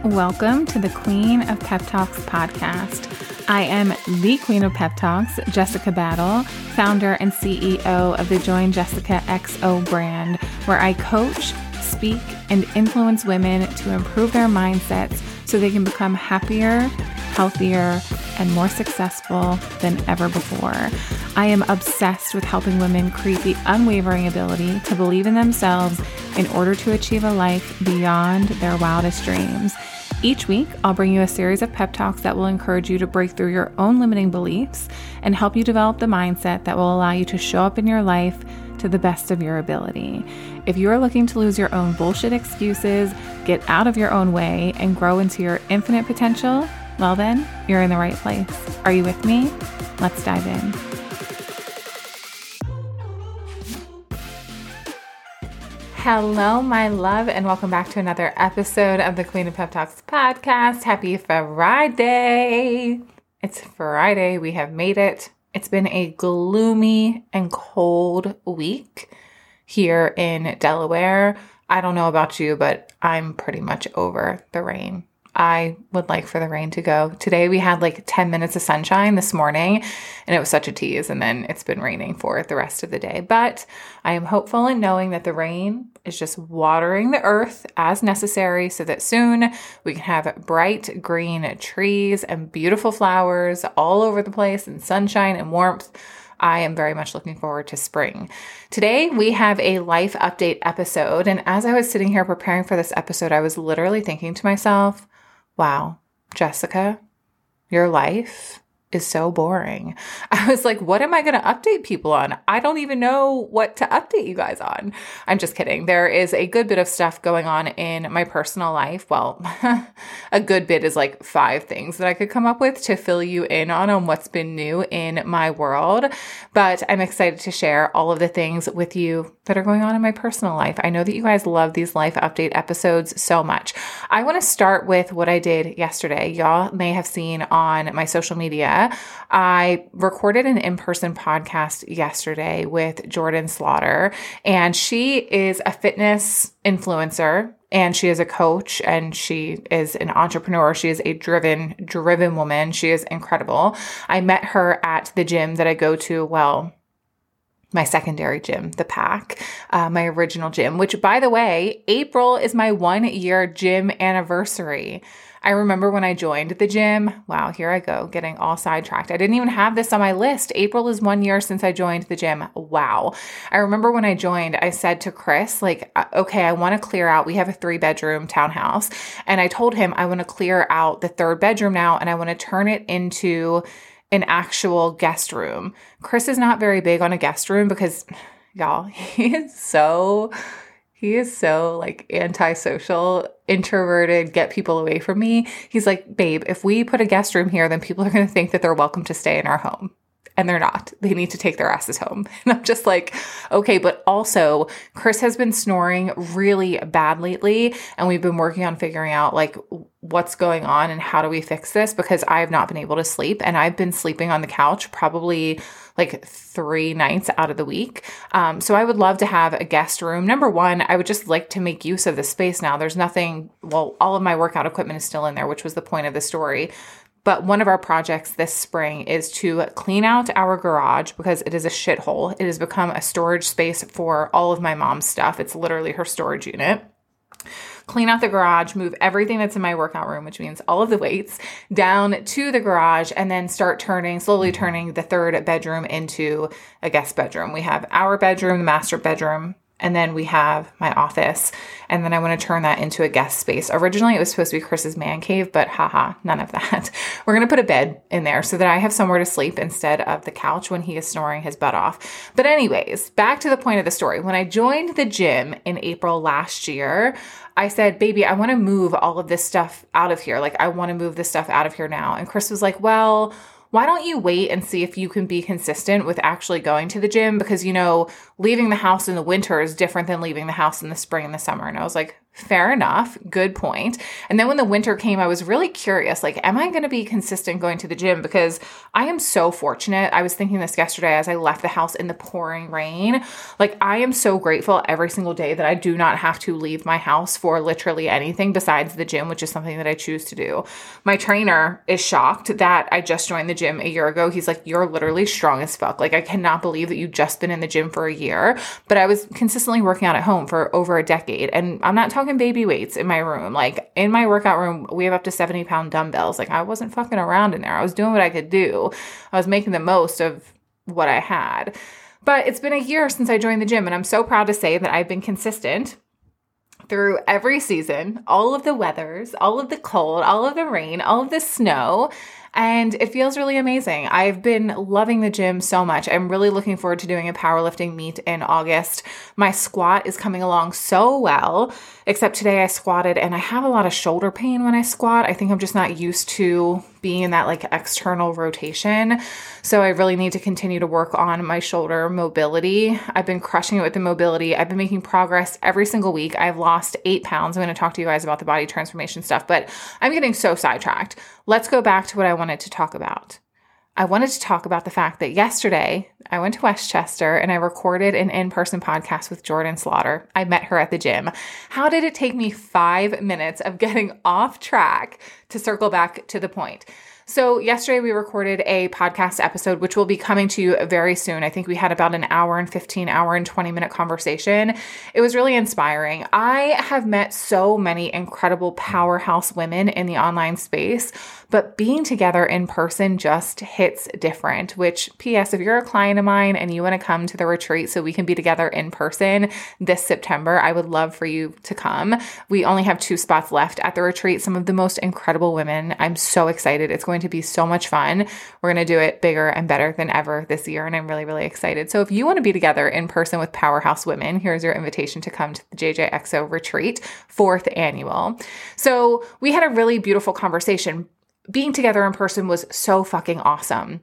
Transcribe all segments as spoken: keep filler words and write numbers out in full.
Welcome to the Queen of Pep Talks podcast. I am the Queen of Pep Talks, Jessica Battle, founder and C E O of the Join Jessica X O brand, where I coach, speak, and influence women to improve their mindsets so they can become happier, healthier, and more successful than ever before. I am obsessed with helping women create the unwavering ability to believe in themselves in order to achieve a life beyond their wildest dreams. Each week, I'll bring you a series of pep talks that will encourage you to break through your own limiting beliefs and help you develop the mindset that will allow you to show up in your life to the best of your ability. If you are looking to lose your own bullshit excuses, get out of your own way, and grow into your infinite potential, well then, you're in the right place. Are you with me? Let's dive in. Hello, my love, and welcome back to another episode of the Queen of Pep Talks podcast. Happy Friday. It's Friday. We have made it. It's been a gloomy and cold week here in Delaware. I don't know about you, but I'm pretty much over the rain. I would like for the rain to go. Today we had like ten minutes of sunshine this morning and it was such a tease, and then it's been raining for the rest of the day. But I am hopeful in knowing that the rain is just watering the earth as necessary so that soon we can have bright green trees and beautiful flowers all over the place and sunshine and warmth. I am very much looking forward to spring. Today, we have a life update episode. And as I was sitting here preparing for this episode, I was literally thinking to myself, wow, Jessica, your life is so boring. I was like, what am I going to update people on? I don't even know what to update you guys on. I'm just kidding. There is a good bit of stuff going on in my personal life. Well, a good bit is like five things that I could come up with to fill you in on, on what's been new in my world. But I'm excited to share all of the things with you that are going on in my personal life. I know that you guys love these life update episodes so much. I want to start with what I did yesterday. Y'all may have seen on my social media. I recorded an in-person podcast yesterday with Jordan Slaughter, and she is a fitness influencer, and she is a coach, and she is an entrepreneur. She is a driven, driven woman. She is incredible. I met her at the gym that I go to, well, my secondary gym, The Pack, uh, my original gym, which, by the way, April is my one-year gym anniversary. I remember when I joined the gym. Wow, here I go, getting all sidetracked. I didn't even have this on my list. April is one year since I joined the gym. Wow. I remember when I joined, I said to Chris, like, okay, I want to clear out. We have a three bedroom townhouse. And I told him I want to clear out the third bedroom now, and I want to turn it into an actual guest room. Chris is not very big on a guest room because, y'all, he is so... He is so like antisocial, introverted, get people away from me. He's like, babe, if we put a guest room here, then people are going to think that they're welcome to stay in our home. And they're not. They need to take their asses home. And I'm just like, okay, but also Chris has been snoring really bad lately. And we've been working on figuring out like what's going on and how do we fix this, because I have not been able to sleep. And I've been sleeping on the couch probably like three nights out of the week. Um, so I would love to have a guest room. Number one, I would just like to make use of the space now. There's nothing, well, all of my workout equipment is still in there, which was the point of the story. But one of our projects this spring is to clean out our garage because it is a shithole. It has become a storage space for all of my mom's stuff. It's literally her storage unit. Clean out the garage, move everything that's in my workout room, which means all of the weights, down to the garage, and then start turning, slowly turning the third bedroom into a guest bedroom. We have our bedroom, the master bedroom, and then we have my office. And then I want to turn that into a guest space. Originally, it was supposed to be Chris's man cave, but haha, none of that. We're going to put a bed in there so that I have somewhere to sleep instead of the couch when he is snoring his butt off. But anyways, back to the point of the story. When I joined the gym in April last year, I said, baby, I want to move all of this stuff out of here. Like, I want to move this stuff out of here now. And Chris was like, well, why don't you wait and see if you can be consistent with actually going to the gym? Because, you know, leaving the house in the winter is different than leaving the house in the spring and the summer. And I was like, Fair enough. Good point. And then when the winter came, I was really curious, like, am I going to be consistent going to the gym? Because I am so fortunate. I was thinking this yesterday as I left the house in the pouring rain. Like, I am so grateful every single day that I do not have to leave my house for literally anything besides the gym, which is something that I choose to do. My trainer is shocked that I just joined the gym a year ago. He's like, you're literally strong as fuck. Like, I cannot believe that you've just been in the gym for a year. But I was consistently working out at home for over a decade. And I'm not talking baby weights in my room. Like, in my workout room, we have up to seventy pound dumbbells. Like, I wasn't fucking around in there. I was doing what I could do. I was making the most of what I had. But it's been a year since I joined the gym, and I'm so proud to say that I've been consistent through every season, all of the weathers, all of the cold, all of the rain, all of the snow. And it feels really amazing. I've been loving the gym so much. I'm really looking forward to doing a powerlifting meet in August. My squat is coming along so well, except today I squatted and I have a lot of shoulder pain when I squat. I think I'm just not used to being in that like external rotation. So I really need to continue to work on my shoulder mobility. I've been crushing it with the mobility. I've been making progress every single week. I've lost eight pounds. I'm going to talk to you guys about the body transformation stuff, but I'm getting so sidetracked. Let's go back to what I wanted to talk about. I wanted to talk about the fact that yesterday I went to Westchester and I recorded an in-person podcast with Jordan Slaughter. I met her at the gym. How did it take me five minutes of getting off track to circle back to the point? So yesterday we recorded a podcast episode, which will be coming to you very soon. I think we had about an hour and fifteen hour and twenty minute conversation. It was really inspiring. I have met so many incredible powerhouse women in the online space, but being together in person just hits different, which P S, if you're a client of mine and you want to come to the retreat so we can be together in person this September, I would love for you to come. We only have two spots left at the retreat. Some of the most incredible women. I'm so excited. It's going to be so much fun. We're going to do it bigger and better than ever this year. And I'm really, really excited. So if you want to be together in person with powerhouse women, here's your invitation to come to the J J X O retreat, fourth annual. So we had a really beautiful conversation. Being together in person was so fucking awesome.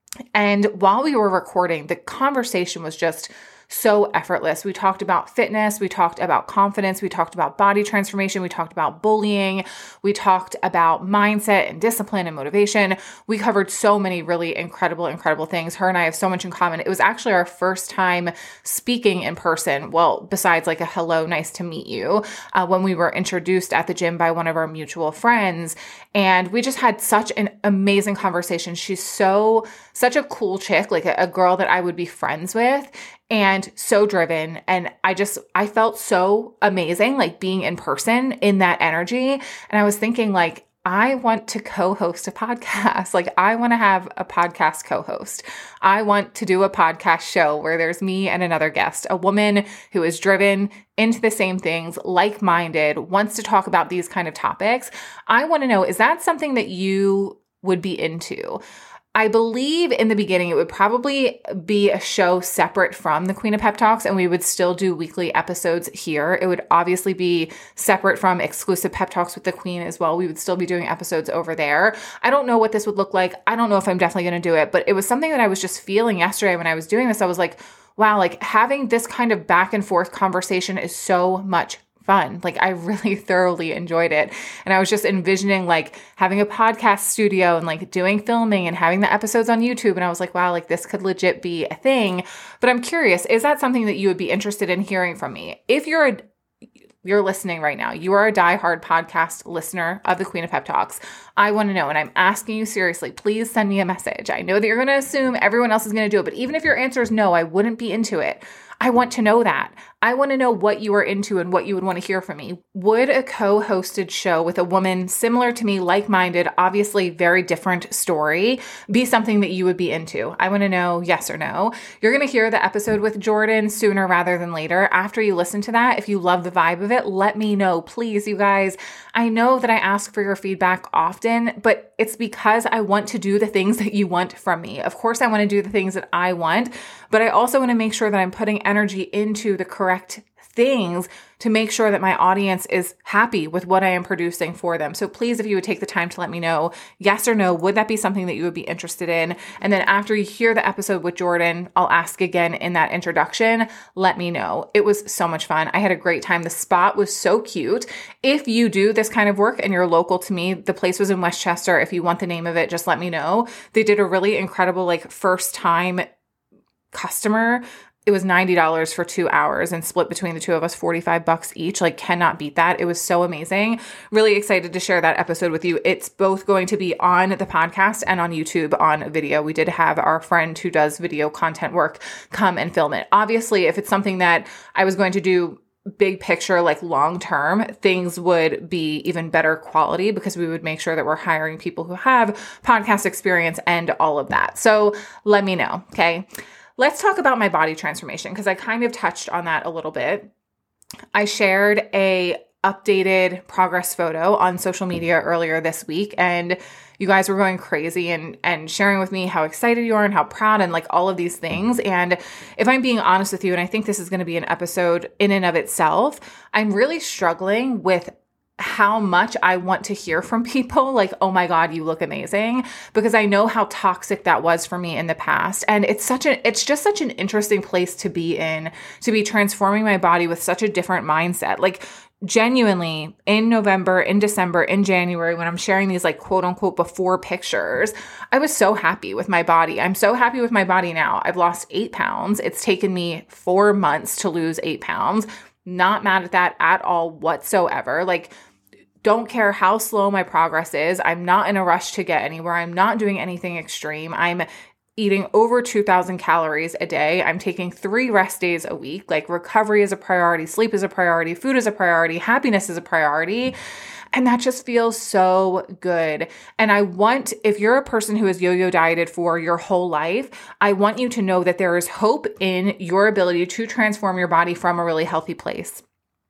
And while we were recording, the conversation was just so effortless. We talked about fitness. We talked about confidence. We talked about body transformation. We talked about bullying. We talked about mindset and discipline and motivation. We covered so many really incredible, incredible things. Her and I have so much in common. It was actually our first time speaking in person. Well, besides like a hello, nice to meet you, uh, when we were introduced at the gym by one of our mutual friends. And we just had such an amazing conversation. She's so, such a cool chick, like a, a girl that I would be friends with. And so driven. And I just, I felt so amazing, like being in person in that energy. And I was thinking like, I want to co-host a podcast. Like I want to have a podcast co-host. I want to do a podcast show where there's me and another guest, a woman who is driven into the same things, like-minded, wants to talk about these kind of topics. I want to know, is that something that you would be into? I believe in the beginning, it would probably be a show separate from the Queen of Pep Talks, and we would still do weekly episodes here. It would obviously be separate from exclusive Pep Talks with the Queen as well. We would still be doing episodes over there. I don't know what this would look like. I don't know if I'm definitely going to do it, but it was something that I was just feeling yesterday when I was doing this. I was like, wow, like having this kind of back and forth conversation is so much fun. Like I really thoroughly enjoyed it. And I was just envisioning like having a podcast studio and like doing filming and having the episodes on YouTube. And I was like, wow, like this could legit be a thing. But I'm curious, is that something that you would be interested in hearing from me? If you're a you're listening right now, you are a diehard podcast listener of the Queen of Pep Talks, I want to know, and I'm asking you seriously, please send me a message. I know that you're going to assume everyone else is going to do it, but even if your answer is no, I wouldn't be into it. I want to know that. I want to know what you are into and what you would want to hear from me. Would a co-hosted show with a woman similar to me, like-minded, obviously very different story, be something that you would be into? I want to know yes or no. You're going to hear the episode with Jordan sooner rather than later. After you listen to that, if you love the vibe of it, let me know. Please, you guys. I know that I ask for your feedback often, but it's because I want to do the things that you want from me. Of course, I want to do the things that I want, but I also want to make sure that I'm putting energy into the correct things to make sure that my audience is happy with what I am producing for them. So please, if you would take the time to let me know, yes or no, would that be something that you would be interested in? And then after you hear the episode with Jordan, I'll ask again in that introduction, let me know. It was so much fun. I had a great time. The spot was so cute. If you do this kind of work and you're local to me, the place was in Westchester. If you want the name of it, just let me know. They did a really incredible, like, first time customer. It was ninety dollars for two hours and split between the two of us, forty-five bucks each. Like, cannot beat that. It was so amazing. Really excited to share that episode with you. It's both going to be on the podcast and on YouTube on video. We did have our friend who does video content work come and film it. Obviously, if it's something that I was going to do big picture, like long term, things would be even better quality because we would make sure that we're hiring people who have podcast experience and all of that. So let me know. Okay. Let's talk about my body transformation because I kind of touched on that a little bit. I shared a updated progress photo on social media earlier this week, and you guys were going crazy and and sharing with me how excited you are and how proud and like all of these things. And if I'm being honest with you, and I think this is going to be an episode in and of itself, I'm really struggling with how much I want to hear from people like, oh my God, you look amazing, because I know how toxic that was for me in the past. And it's such a, it's just such an interesting place to be in, to be transforming my body with such a different mindset. Like, genuinely, in November, in December, in January, when I'm sharing these like quote unquote before pictures, I was so happy with my body. I'm so happy with my body now. I've lost eight pounds. It's taken me four months to lose eight pounds. Not mad at that at all whatsoever. Like, don't care how slow my progress is. I'm not in a rush to get anywhere. I'm not doing anything extreme. I'm eating over two thousand calories a day. I'm taking three rest days a week. Like, recovery is a priority. Sleep is a priority. Food is a priority. Happiness is a priority. And that just feels so good. And I want, if you're a person who has yo-yo dieted for your whole life, I want you to know that there is hope in your ability to transform your body from a really healthy place.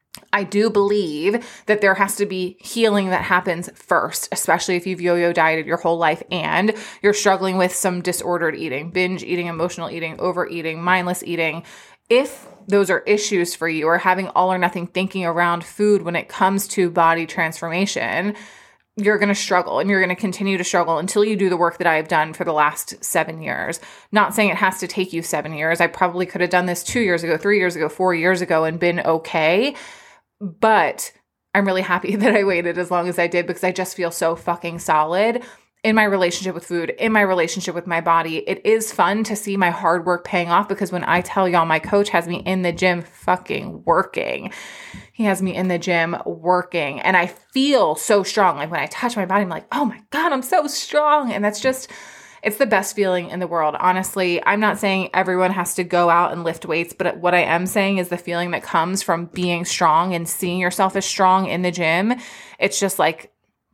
I do believe that there has to be healing that happens first, especially if you've yo-yo dieted your whole life and you're struggling with some disordered eating, binge eating, emotional eating, overeating, mindless eating. If those are issues for you, or having all or nothing thinking around food when it comes to body transformation, you're going to struggle, and you're going to continue to struggle until you do the work that I have done for the last seven years. Not saying it has to take you seven years. I probably could have done this two years ago, three years ago, four years ago and been okay. But I'm really happy that I waited as long as I did, because I just feel so fucking solid in my relationship with food, in my relationship with my body. It is fun to see my hard work paying off, because when I tell y'all, my coach has me in the gym fucking working. He has me in the gym working, and I feel so strong. Like, when I touch my body, I'm like, oh my God, I'm so strong. And that's just, it's the best feeling in the world. Honestly, I'm not saying everyone has to go out and lift weights, but what I am saying is the feeling that comes from being strong and seeing yourself as strong in the gym. It's just like,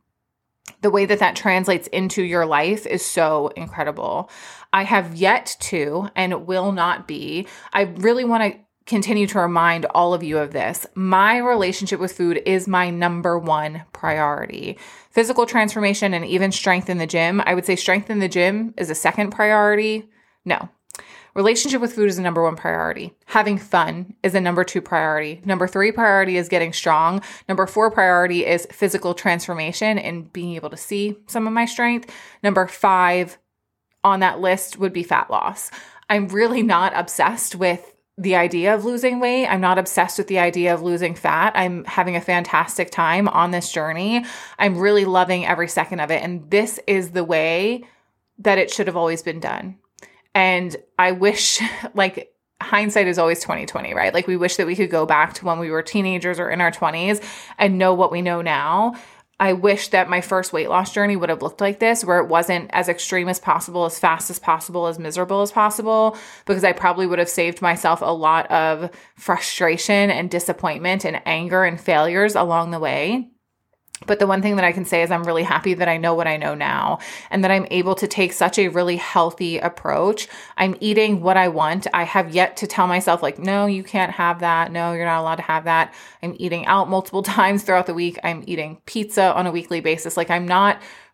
the way that that translates into your life is so incredible. I have yet to, and will not be, I really want to continue to remind all of you of this. My relationship with food is my number one priority. Physical transformation and even strength in the gym. I would say strength in the gym is a second priority. No. Relationship with food is a number one priority. Having fun is a number two priority. Number three priority is getting strong. Number four priority is physical transformation and being able to see some of my strength. Number five on that list would be fat loss. I'm really not obsessed with the idea of losing weight. I'm not obsessed with the idea of losing fat. I'm having a fantastic time on this journey. I'm really loving every second of it. And this is the way that it should have always been done. And I wish, like, hindsight is always twenty twenty, right? Like, we wish that we could go back to when we were teenagers or in our twenties and know what we know now. I wish that my first weight loss journey would have looked like this, where it wasn't as extreme as possible, as fast as possible, as miserable as possible, because I probably would have saved myself a lot of frustration and disappointment and anger and failures along the way. But the one thing that I can say is I'm really happy that I know what I know now, and that I'm able to take such a really healthy approach. I'm eating what I want. I have yet to tell myself, like, no, you can't have that. No, you're not allowed to have that. I'm eating out multiple times throughout the week. I'm eating pizza on a weekly basis. Like, I'm not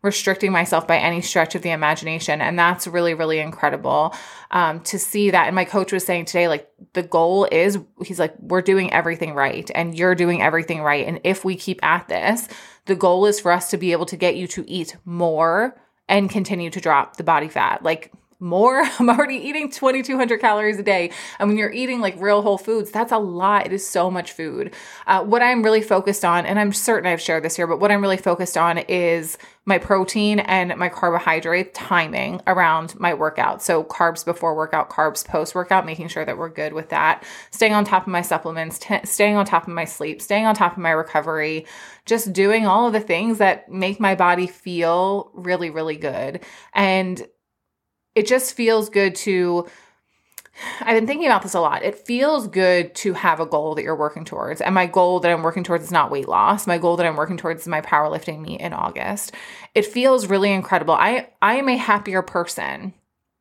restricting myself by any stretch of the imagination. And that's really, really incredible um, to see that. And my coach was saying today, like the goal is, he's like, we're doing everything right and you're doing everything right. And if we keep at this, the goal is for us to be able to get you to eat more and continue to drop the body fat. Like more, I'm already eating twenty-two hundred calories a day. And when you're eating like real whole foods, that's a lot. It is so much food. Uh, what I'm really focused on, and I'm certain I've shared this here, but what I'm really focused on is my protein and my carbohydrate timing around my workout. So carbs before workout, carbs post workout, making sure that we're good with that. Staying on top of my supplements, t- staying on top of my sleep, staying on top of my recovery, just doing all of the things that make my body feel really, really good. And it just feels good to, I've been thinking about this a lot. It feels good to have a goal that you're working towards. And my goal that I'm working towards is not weight loss. My goal that I'm working towards is my powerlifting meet in August. It feels really incredible. I, I am a happier person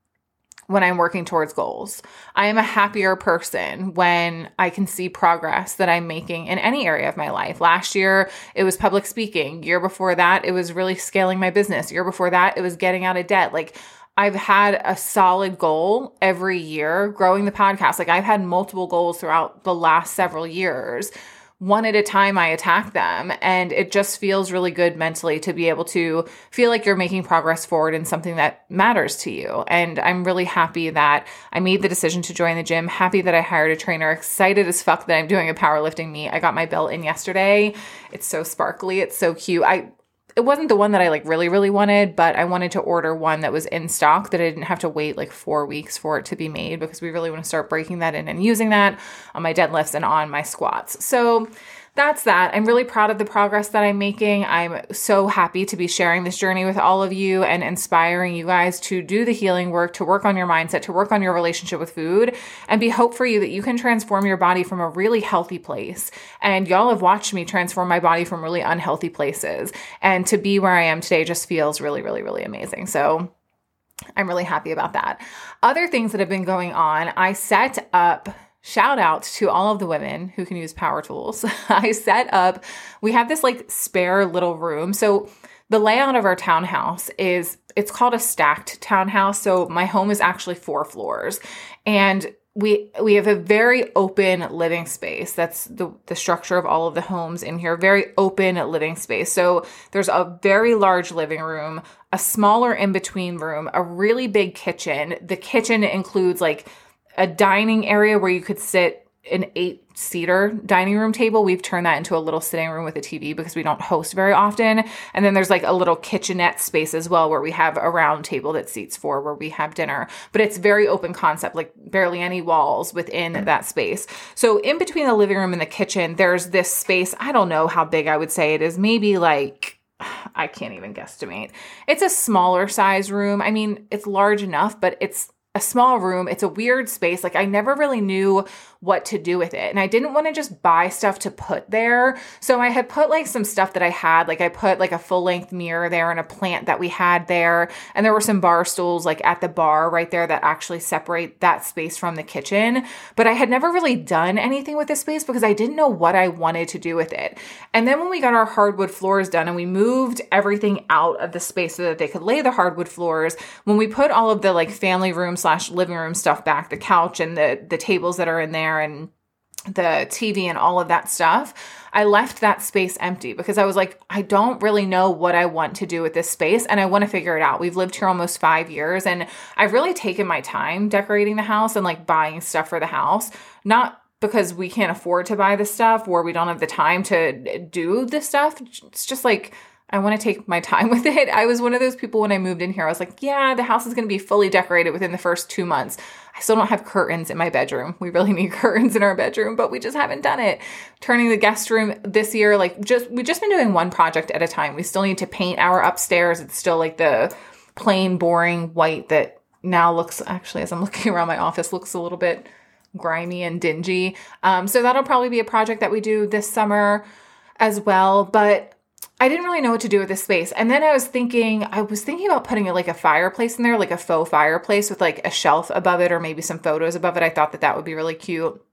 when I'm working towards goals. I am a happier person when I can see progress that I'm making in any area of my life. Last year, it was public speaking. Year before that, it was really scaling my business. Year before that, it was getting out of debt. Like, I've had a solid goal every year growing the podcast. Like I've had multiple goals throughout the last several years. One at a time, I attack them. And it just feels really good mentally to be able to feel like you're making progress forward in something that matters to you. And I'm really happy that I made the decision to join the gym, happy that I hired a trainer, excited as fuck that I'm doing a powerlifting meet. I got my belt in yesterday. It's so sparkly. It's so cute. I It wasn't the one that I like really, really wanted, but I wanted to order one that was in stock that I didn't have to wait like four weeks for it to be made because we really want to start breaking that in and using that on my deadlifts and on my squats. So that's that. I'm really proud of the progress that I'm making. I'm so happy to be sharing this journey with all of you and inspiring you guys to do the healing work, to work on your mindset, to work on your relationship with food, and be hope for you that you can transform your body from a really healthy place. And y'all have watched me transform my body from really unhealthy places. And to be where I am today just feels really, really, really amazing. So I'm really happy about that. Other things that have been going on, I set up shout out to all of the women who can use power tools. I set up, we have this like spare little room. So the layout of our townhouse is, it's called a stacked townhouse. So my home is actually four floors and we, we have a very open living space. That's the, the structure of all of the homes in here, very open living space. So there's a very large living room, a smaller in-between room, a really big kitchen. The kitchen includes like a dining area where you could sit an eight-seater dining room table. We've turned that into a little sitting room with a T V because we don't host very often. And then there's like a little kitchenette space as well where we have a round table that seats four where we have dinner. But it's very open concept, like barely any walls within that space. So in between the living room and the kitchen, there's this space. I don't know how big I would say it is. Maybe like, I can't even guesstimate. It's a smaller size room. I mean, it's large enough, but it's a small room. It's a weird space. Like I never really knew what to do with it. And I didn't want to just buy stuff to put there. So I had put like some stuff that I had, like I put like a full length mirror there and a plant that we had there. And there were some bar stools like at the bar right there that actually separate that space from the kitchen. But I had never really done anything with this space because I didn't know what I wanted to do with it. And then when we got our hardwood floors done and we moved everything out of the space so that they could lay the hardwood floors, when we put all of the like family room slash living room stuff back, the couch and the, the tables that are in there and the T V and all of that stuff, I left that space empty because I was like, I don't really know what I want to do with this space and I want to figure it out. We've lived here almost five years and I've really taken my time decorating the house and like buying stuff for the house, not because we can't afford to buy the stuff or we don't have the time to do this stuff. It's just like, I want to take my time with it. I was one of those people when I moved in here. I was like, yeah, the house is going to be fully decorated within the first two months. I still don't have curtains in my bedroom. We really need curtains in our bedroom, but we just haven't done it. Turning the guest room this year, like just, we've just been doing one project at a time. We still need to paint our upstairs. It's still like the plain, boring white that now looks, actually, as I'm looking around my office, looks a little bit grimy and dingy. Um, so that'll probably be a project that we do this summer as well. But I didn't really know what to do with this space. And then I was thinking, I was thinking about putting a, like a fireplace in there, like a faux fireplace with like a shelf above it or maybe some photos above it. I thought that that would be really cute.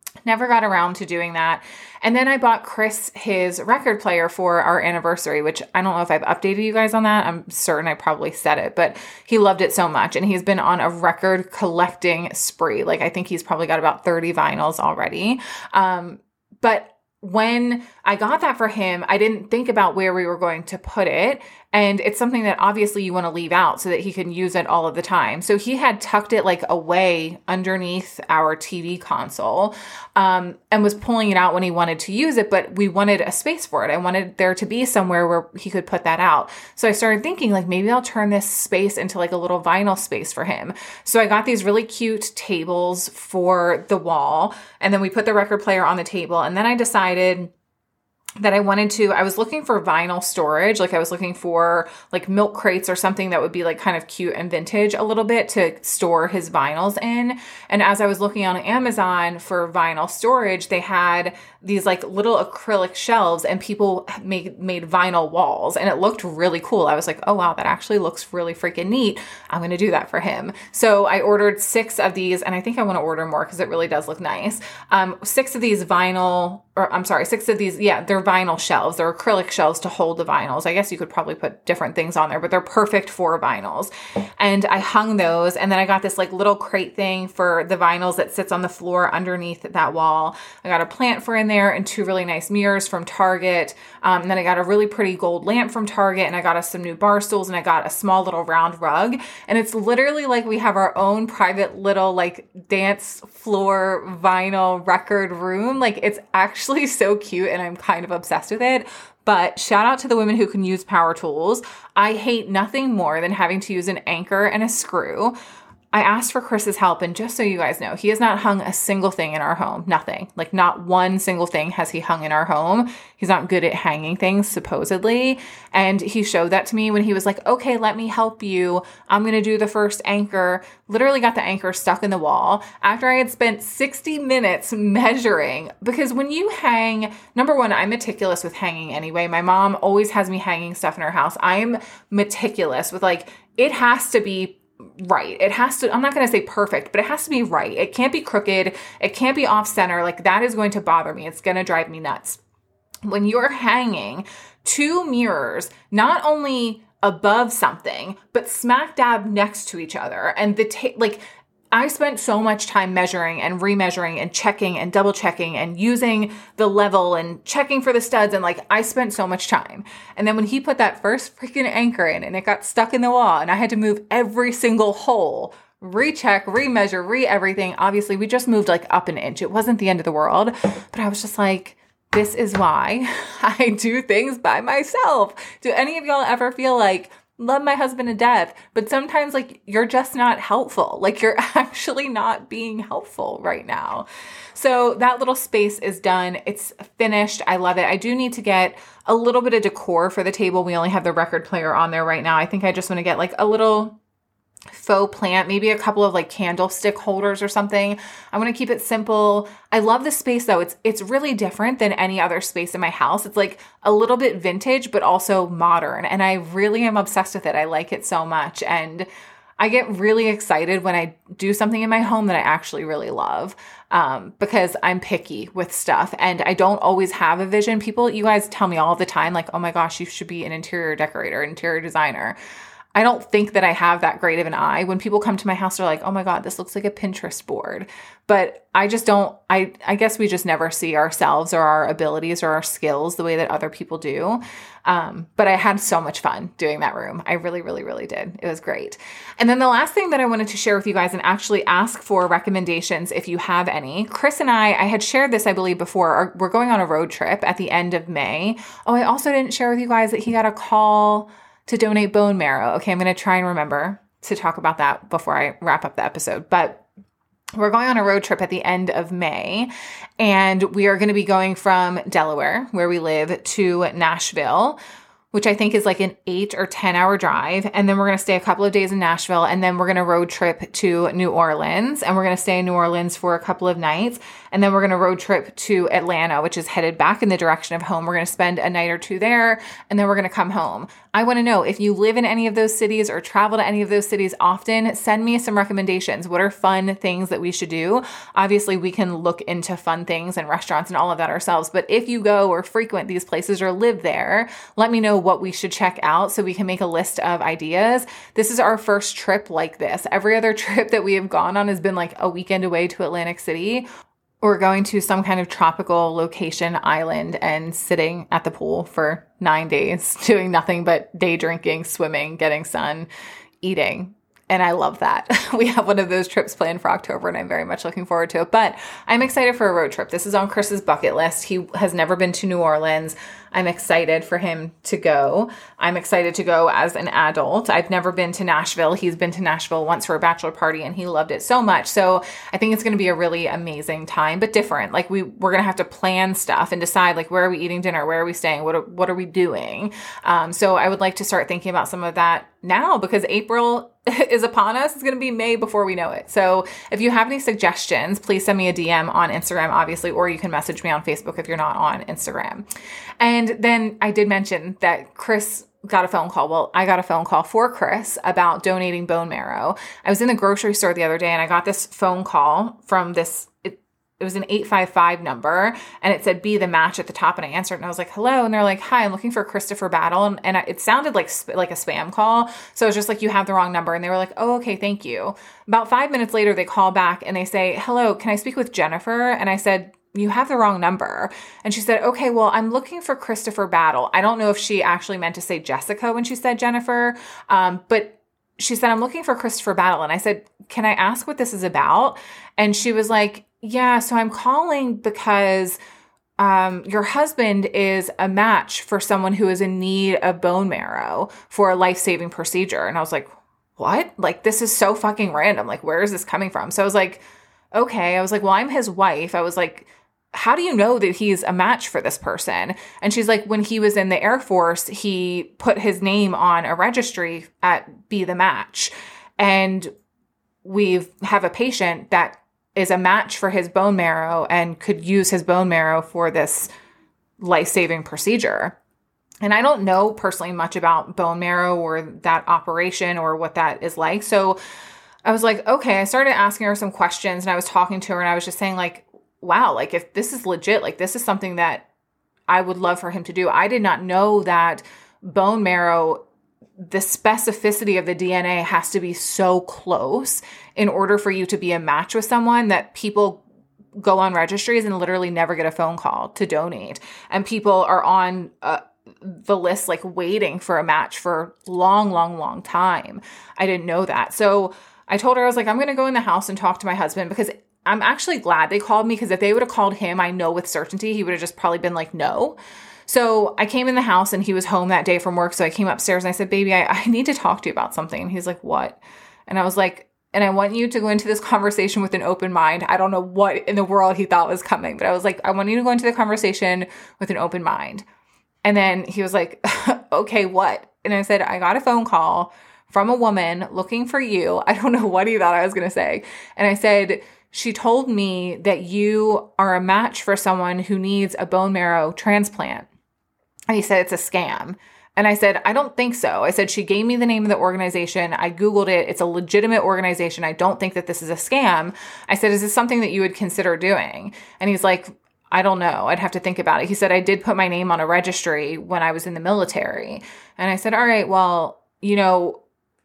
Never got around to doing that. And then I bought Chris his record player for our anniversary, which I don't know if I've updated you guys on that. I'm certain I probably said it, but he loved it so much. And he's been on a record collecting spree. Like, I think he's probably got about thirty vinyls already. Um, but when I got that for him, I didn't think about where we were going to put it. And it's something that obviously you want to leave out so that he can use it all of the time. So he had tucked it like away underneath our T V console, um, and was pulling it out when he wanted to use it. But we wanted a space for it. I wanted there to be somewhere where he could put that out. So I started thinking like, maybe I'll turn this space into like a little vinyl space for him. So I got these really cute tables for the wall. And then we put the record player on the table. And then I decided that I wanted to, I was looking for vinyl storage. Like I was looking for like milk crates or something that would be like kind of cute and vintage a little bit to store his vinyls in. And as I was looking on Amazon for vinyl storage, they had these like little acrylic shelves and people made, made vinyl walls and it looked really cool. I was like, oh wow, that actually looks really freaking neat. I'm going to do that for him. So I ordered six of these and I think I want to order more because it really does look nice. Um, six of these vinyl, or I'm sorry, six of these, yeah, they're vinyl shelves. They're acrylic shelves to hold the vinyls. I guess you could probably put different things on there, but they're perfect for vinyls. And I hung those. And then I got this like little crate thing for the vinyls that sits on the floor underneath that wall. I got a plant for in there and two really nice mirrors from Target. Um, and then I got a really pretty gold lamp from Target and I got us some new bar stools and I got a small little round rug. And it's literally like we have our own private little like dance floor vinyl record room. Like it's actually so cute and I'm kind of obsessed with it. But shout out to the women who can use power tools. I hate nothing more than having to use an anchor and a screw. I asked for Chris's help, and just so you guys know, he has not hung a single thing in our home. Nothing. Like not one single thing has he hung in our home. He's not good at hanging things, supposedly. And he showed that to me when he was like, okay, let me help you. I'm going to do the first anchor. Literally got the anchor stuck in the wall after I had spent sixty minutes measuring. Because when you hang, number one, I'm meticulous with hanging anyway. My mom always has me hanging stuff in her house. I'm meticulous with like, it has to be right. It has to, I'm not going to say perfect, but it has to be right. It can't be crooked. It can't be off center. Like that is going to bother me. It's going to drive me nuts. When you're hanging two mirrors, not only above something, but smack dab next to each other. And the, ta- like, I spent so much time measuring and remeasuring and checking and double checking and using the level and checking for the studs. And like, I spent so much time. And then when he put that first freaking anchor in and it got stuck in the wall and I had to move every single hole, recheck, remeasure, re everything. Obviously we just moved like up an inch. It wasn't the end of the world, but I was just like, this is why I do things by myself. Do any of y'all ever feel like, love my husband to death, but sometimes like you're just not helpful. Like you're actually not being helpful right now. So that little space is done. It's finished. I love it. I do need to get a little bit of decor for the table. We only have the record player on there right now. I think I just want to get like a little faux plant, maybe a couple of like candlestick holders or something. I want to keep it simple. I love the space though. It's it's really different than any other space in my house. It's like a little bit vintage, but also modern. And I really am obsessed with it. I like it so much. And I get really excited when I do something in my home that I actually really love, um, because I'm picky with stuff and I don't always have a vision. People, you guys tell me all the time, like, oh my gosh, you should be an interior decorator, interior designer. I don't think that I have that great of an eye. When people come to my house, they're like, oh my God, this looks like a Pinterest board. But I just don't, I, I guess we just never see ourselves or our abilities or our skills the way that other people do. Um, but I had so much fun doing that room. I really, really, really did. It was great. And then the last thing that I wanted to share with you guys and actually ask for recommendations if you have any. Chris and I, I had shared this, I believe, before. Are, we're going on a road trip at the end of May. Oh, I also didn't share with you guys that he got a call to donate bone marrow. Okay, I'm going to try and remember to talk about that before I wrap up the episode. But we're going on a road trip at the end of May, and we are going to be going from Delaware, where we live, to Nashville, which I think is like an eight or ten hour drive. And then we're going to stay a couple of days in Nashville, and then we're going to road trip to New Orleans, and we're going to stay in New Orleans for a couple of nights. And then we're going to road trip to Atlanta, which is headed back in the direction of home. We're going to spend a night or two there, and then we're going to come home. I want to know if you live in any of those cities or travel to any of those cities often, send me some recommendations. What are fun things that we should do? Obviously, we can look into fun things and restaurants and all of that ourselves. But if you go or frequent these places or live there, let me know what we should check out so we can make a list of ideas. This is our first trip like this. Every other trip that we have gone on has been like a weekend away to Atlantic City, or going to some kind of tropical location island and sitting at the pool for nine days, doing nothing but day drinking, swimming, getting sun, eating. And I love that. We have one of those trips planned for October, and I'm very much looking forward to it. But I'm excited for a road trip. This is on Chris's bucket list. He has never been to New Orleans. I'm excited for him to go. I'm excited to go as an adult. I've never been to Nashville. He's been to Nashville once for a bachelor party, and he loved it so much. So I think it's going to be a really amazing time, but different. Like we, we're going to have to plan stuff and decide, like, where are we eating dinner? Where are we staying? What are, what are we doing? Um, so I would like to start thinking about some of that now, because April is upon us. It's going to be May before we know it. So if you have any suggestions, please send me a D M on Instagram, obviously, or you can message me on Facebook if you're not on Instagram. And then I did mention that Chris got a phone call. Well, I got a phone call for Chris about donating bone marrow. I was in the grocery store the other day and I got this phone call from this, it, it was an eight five five number, and it said, "Be the match" at the top. And I answered and I was like, "Hello." And they're like, "Hi, I'm looking for Christopher Battle." And, and it sounded like, like a spam call. So it was just like, "You have the wrong number." And they were like, "Oh, okay, thank you." About five minutes later, they call back and they say, "Hello, can I speak with Jennifer?" And I said, "You have the wrong number." And she said, "Okay, well, I'm looking for Christopher Battle." I don't know if she actually meant to say Jessica when she said Jennifer, um, but she said, "I'm looking for Christopher Battle." And I said, "Can I ask what this is about?" And she was like, "Yeah, so I'm calling because um, your husband is a match for someone who is in need of bone marrow for a life-saving procedure." And I was like, "What? Like, this is so fucking random. Like, where is this coming from?" So I was like, okay. I was like, "Well, I'm his wife." I was like, "How do you know that he's a match for this person?" And she's like, "When he was in the Air Force, he put his name on a registry at Be the Match. And we have a patient that is a match for his bone marrow and could use his bone marrow for this life-saving procedure." And I don't know personally much about bone marrow or that operation or what that is like. So I was like, okay, I started asking her some questions, and I was talking to her, and I was just saying, like, wow, like, if this is legit, like, this is something that I would love for him to do. I did not know that bone marrow, the specificity of the D N A has to be so close in order for you to be a match with someone, that people go on registries and literally never get a phone call to donate. And people are on uh, the list, like, waiting for a match for long, long, long time. I didn't know that. So I told her, I was like, "I'm going to go in the house and talk to my husband," because I'm actually glad they called me, because if they would have called him, I know with certainty he would have just probably been like, no. So I came in the house and he was home that day from work. So I came upstairs and I said, "Baby, I, I need to talk to you about something." And he's like, "What?" And I was like, "And I want you to go into this conversation with an open mind." I don't know what in the world he thought was coming, but I was like, "I want you to go into the conversation with an open mind." And then he was like, "Okay, what?" And I said, "I got a phone call from a woman looking for you." I don't know what he thought I was going to say. And I said, "She told me that you are a match for someone who needs a bone marrow transplant." And he said, "It's a scam." And I said, "I don't think so." I said, "She gave me the name of the organization. I Googled it. It's a legitimate organization. I don't think that this is a scam." I said, "Is this something that you would consider doing?" And he's like, "I don't know. I'd have to think about it." He said, "I did put my name on a registry when I was in the military." And I said, "All right, well, you know,"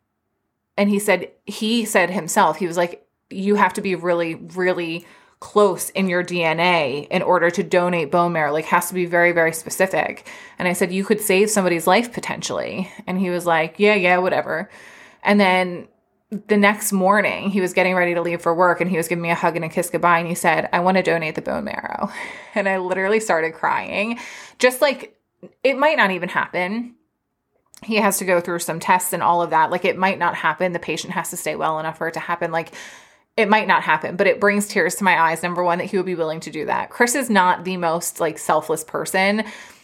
and he said, he said himself, he was like, "You have to be really, really close in your D N A in order to donate bone marrow. Like, has to be very, very specific." And I said, "You could save somebody's life potentially." And he was like, yeah, yeah, whatever. And then the next morning he was getting ready to leave for work, and he was giving me a hug and a kiss goodbye. And he said, "I want to donate the bone marrow." And I literally started crying. Just like, it might not even happen. He has to go through some tests and all of that. Like, it might not happen. The patient has to stay well enough for it to happen. Like, it might not happen, but it brings tears to my eyes. Number one, that he would be willing to do that. Chris is not the most, like, selfless person.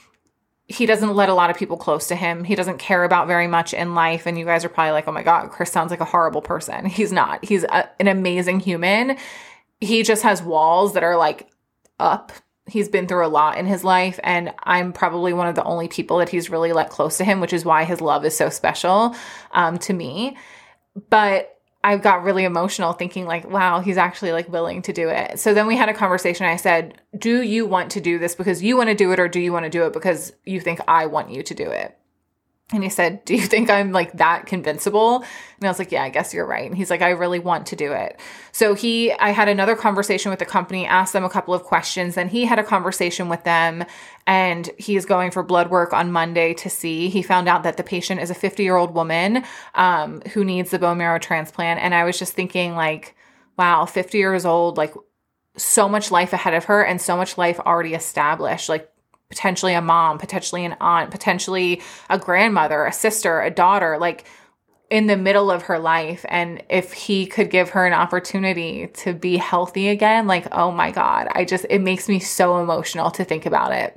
He doesn't let a lot of people close to him. He doesn't care about very much in life. And you guys are probably like, "Oh my God, Chris sounds like a horrible person." He's not. He's a, an amazing human. he just has walls that are like up. He's been through a lot in his life, and I'm probably one of the only people that he's really let close to him, which is why his love is so special um, to me. But I got really emotional thinking like, wow, he's actually like willing to do it. So then we had a conversation. I said, do you want to do this because you want to do it, or do you want to do it because you think I want you to do it? And he said, do you think I'm like that convincible? And I was like, yeah, I guess you're right. And he's like, I really want to do it. So he, I had another conversation with the company, asked them a couple of questions. Then he had a conversation with them, and he is going for blood work on Monday to see. He found out that the patient is a fifty year old woman um, who needs the bone marrow transplant. And I was just thinking like, wow, fifty years old, like so much life ahead of her and so much life already established. Like, potentially a mom, potentially an aunt, potentially a grandmother, a sister, a daughter, like in the middle of her life. And if he could give her an opportunity to be healthy again, like, oh my God, I just, it makes me so emotional to think about it.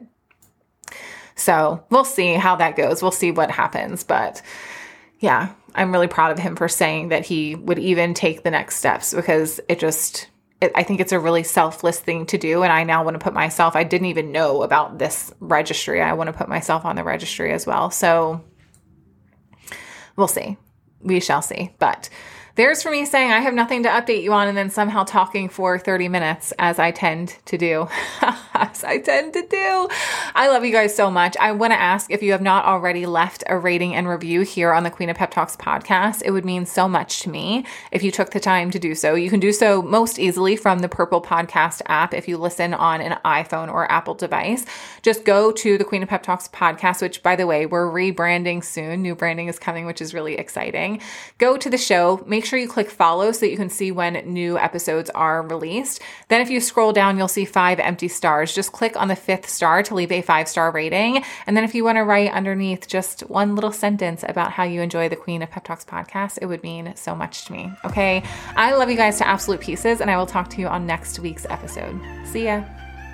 So we'll see how that goes. We'll see what happens. But yeah, I'm really proud of him for saying that he would even take the next steps, because it just, I think it's a really selfless thing to do. And I now want to put myself, I didn't even know about this registry. I want to put myself on the registry as well. So we'll see. We shall see. But there's for me saying I have nothing to update you on, and then somehow talking for thirty minutes, as I tend to do. As I tend to do. I love you guys so much. I want to ask, if you have not already left a rating and review here on the Queen of Pep Talks podcast, it would mean so much to me if you took the time to do so. You can do so most easily from the Purple Podcast app if you listen on an iPhone or Apple device. Just go to the Queen of Pep Talks podcast, which, by the way, we're rebranding soon. New branding is coming, which is really exciting. Go to the show. Make sure you click follow so that you can see when new episodes are released. Then if you scroll down, you'll see five empty stars. Just click on the fifth star to leave a five-star rating. And then if you want to write underneath just one little sentence about how you enjoy the Queen of Pep Talks podcast, it would mean so much to me. Okay? I love you guys to absolute pieces, and I will talk to you on next week's episode. See ya.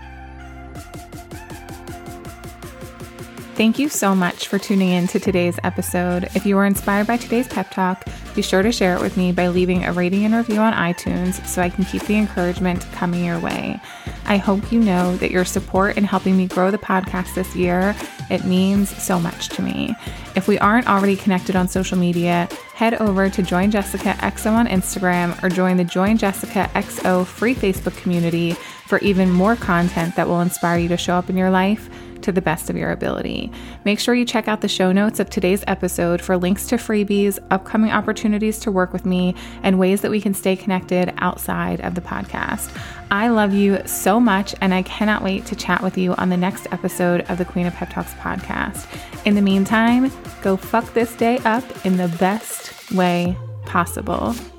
Thank you so much for tuning in to today's episode. If you were inspired by today's pep talk, be sure to share it with me by leaving a rating and review on iTunes so I can keep the encouragement coming your way. I hope you know that your support in helping me grow the podcast this year, it means so much to me. If we aren't already connected on social media, head over to Join Jessica X O on Instagram, or join the Join Jessica X O free Facebook community for even more content that will inspire you to show up in your life to the best of your ability. Make sure you check out the show notes of today's episode for links to freebies, upcoming opportunities to work with me, and ways that we can stay connected outside of the podcast. I love you so much, and I cannot wait to chat with you on the next episode of the Queen of Pep Talks podcast. In the meantime, go fuck this day up in the best way possible.